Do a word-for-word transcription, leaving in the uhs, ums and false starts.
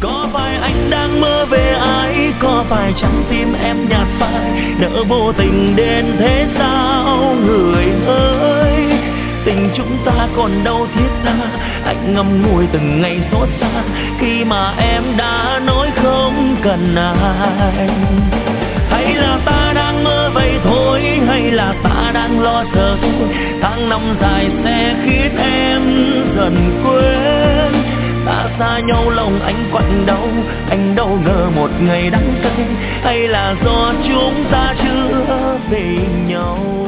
Có phải anh đang mơ về ai, có phải trái tim em nhạt phai, nỡ vô tình đến thế sao người ơi. Tình chúng ta còn đâu thiết tha, anh ngậm ngùi từng ngày xót xa khi mà em đã nói không cần ai. Hay là ta đang mơ vậy thôi, hay là ta đang lo sợ thôi, tháng năm dài sẽ khiến em dần quên. Ta xa nhau lòng anh quặn đau, anh đâu ngờ một ngày đắng cay, hay là do chúng ta chưa về nhau.